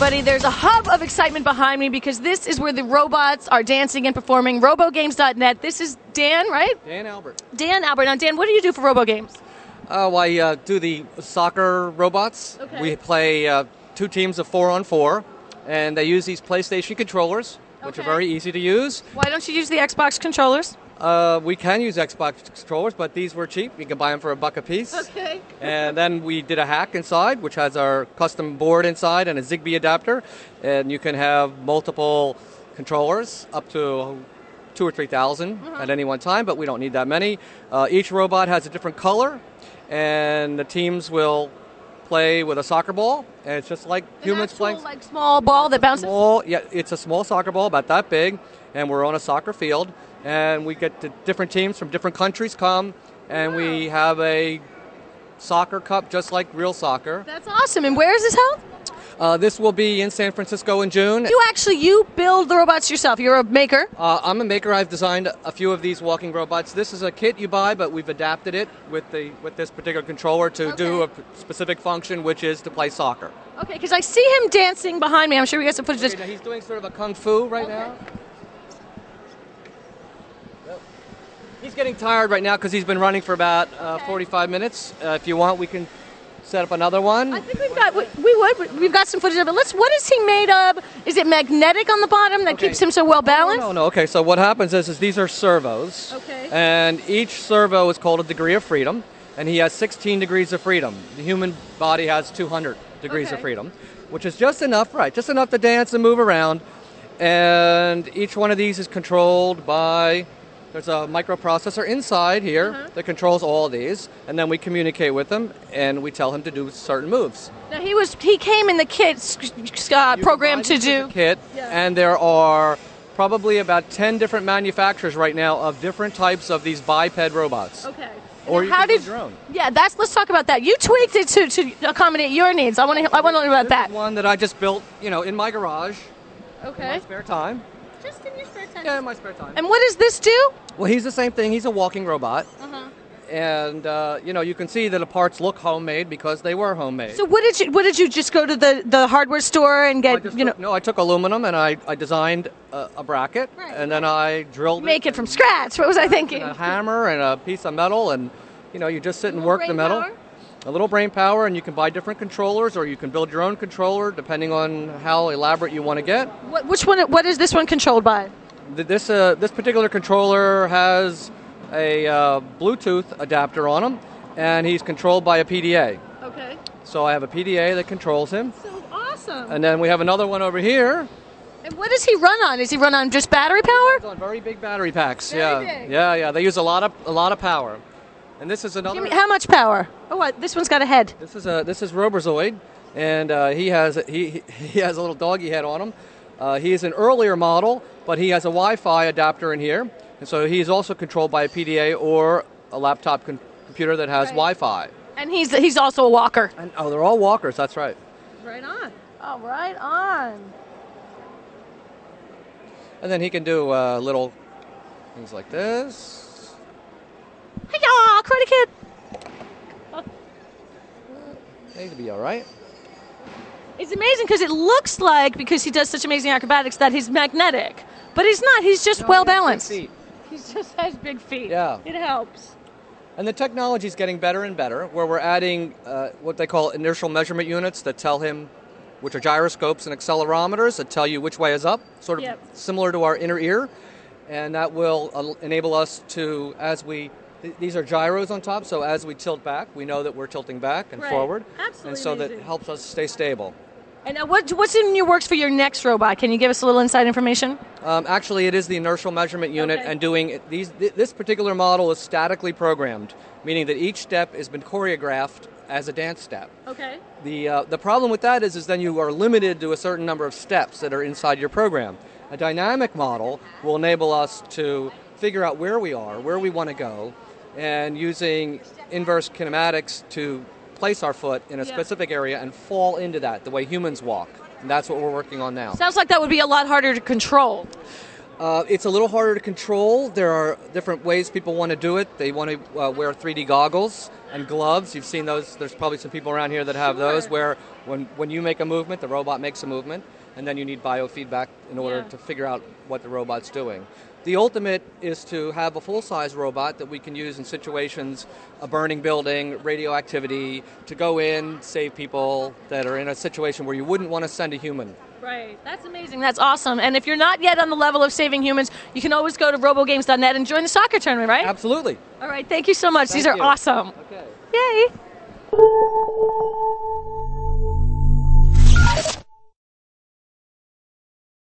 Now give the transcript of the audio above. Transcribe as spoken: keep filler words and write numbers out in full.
everybody. There's a hub of excitement behind me because this is where the robots are dancing and performing. RoboGames dot net. This is Dan, right? Dan Albert. Dan Albert. Now, Dan, what do you do for RoboGames? Uh, well, I uh, do the soccer robots. Okay. We play uh, two teams of four on four, and they use these PlayStation controllers, which Okay. are very easy to use. Why don't you use the Xbox controllers? Uh, we can use Xbox controllers, but these were cheap. You can buy them for a buck a piece. Okay. And then we did a hack inside, which has our custom board inside and a Zigbee adapter. And you can have multiple controllers, up to two or three thousand Uh-huh. at any one time, but we don't need that many. Uh, each robot has a different color, and the teams will play with a soccer ball. And it's just like An humans actual, playing. like small ball that bounces. Small, yeah, it's a small soccer ball, about that big, and we're on a soccer field. And we get the different teams from different countries come, and Wow. we have a soccer cup just like real soccer. That's awesome. And where is this held? Uh, this will be in San Francisco in June. You actually you build the robots yourself. You're a maker. Uh, I'm a maker. I've designed a few of these walking robots. This is a kit you buy, but we've adapted it with the with this particular controller to do a Okay. p- specific function, which is to play soccer. Okay, because I see him dancing behind me. I'm sure we got some footage. Okay, now he's doing sort of a kung fu right Okay. now. Yep. He's getting tired right now because he's been running for about uh, Okay. forty-five minutes. Uh, if you want, we can set up another one. I think we've got we, we would we've got some footage of it. Let's. What is he made of? Is it magnetic on the bottom that Okay. keeps him so well balanced? No, no. Okay, so what happens is, is these are servos. Okay. And each servo is called a degree of freedom, and he has sixteen degrees of freedom. The human body has two hundred degrees Okay. of freedom, which is just enough, right? Just enough to dance and move around. And each one of these is controlled by. There's a microprocessor inside here Uh-huh. that controls all of these, and then we communicate with him, and we tell him to do certain moves. Now he was he came in the kit uh, You program can buy to these as a do. kit, Yeah. and there are probably about ten different manufacturers right now of different types of these biped robots. Okay. Or you How can did build your own. Yeah, that's let's talk about that. You tweaked it to, to accommodate your needs. I want to I want to learn about This that. is one that I just built, you know, in my garage in my Okay. spare time. Just in your spare time. Yeah, in my spare time. And what does this do? Well, he's the same thing. He's a walking robot, Uh-huh. and uh, you know, you can see that the parts look homemade because they were homemade. So what did you what did you just go to the, the hardware store and I get just you know took, no, I took aluminum and I, I designed a, a bracket, Right. and then I drilled make it and- from scratch? What was I thinking? and a hammer and a piece of metal, and you know, you just sit and Little work the brain metal. power? A little brain power, and you can buy different controllers, or you can build your own controller depending on how elaborate you want to get. What, which one? What is this one controlled by? Th- This uh, this particular controller has a uh, Bluetooth adapter on him, and he's controlled by a P D A. Okay. So I have a P D A that controls him, So awesome. and then we have another one over here. And what does he run on? Does he run on just battery power? It's on very big battery packs. Very yeah, big. yeah, yeah. They use a lot of a lot of power. And this is another. Give me, how much power? Oh, what? This one's got a head. This is a this is Robozoid, and uh, he has he he has a little doggy head on him. Uh, he is an earlier model, but he has a Wi-Fi adapter in here, and so he is also controlled by a P D A or a laptop con- computer that has Right. Wi-Fi. And he's he's also a walker. And oh, they're all walkers. That's right. Right on. Oh, right on. And then he can do uh, little things like this. Hiya, Karate Kid. They can be all right. It's amazing because it looks like, because he does such amazing acrobatics, that he's magnetic. But he's not. He's just No, well he has big balanced. feet. He just has big feet. Yeah. It helps. And the technology is getting better and better, where we're adding uh, what they call inertial measurement units that tell him, which are gyroscopes and accelerometers that tell you which way is up, sort of Yep. similar to our inner ear. And that will uh, enable us to, as we, th- these are gyros on top, so as we tilt back, we know that we're tilting back and Right. forward. Absolutely And so that amazing. helps us stay stable. And uh, what, what's in your works for your next robot? Can you give us a little inside information? Um, actually, it is the inertial measurement unit, Okay. and doing these. Th- this particular model is statically programmed, meaning that each step has been choreographed as a dance step. Okay. The uh, the problem with that is, is then you are limited to a certain number of steps that are inside your program. A dynamic model will enable us to figure out where we are, where we want to go, and using inverse kinematics to place our foot in a Yeah. specific area and fall into that the way humans walk. And that's what we're working on now. Sounds like that would be a lot harder to control. Uh, it's a little harder to control. There are different ways people want to do it. They want to uh, wear three D goggles and gloves. You've seen those. There's probably some people around here that have Sure. those, where when, when you make a movement, the robot makes a movement, and then you need biofeedback in order Yeah. to figure out what the robot's doing. The ultimate is to have a full-size robot that we can use in situations, a burning building, radioactivity, to go in, save people that are in a situation where you wouldn't want to send a human. Right. That's amazing. That's awesome. And if you're not yet on the level of saving humans, you can always go to robo games dot net and join the soccer tournament, right? Absolutely. All right. Thank you so much. Thank These are you. awesome. Okay. Yay.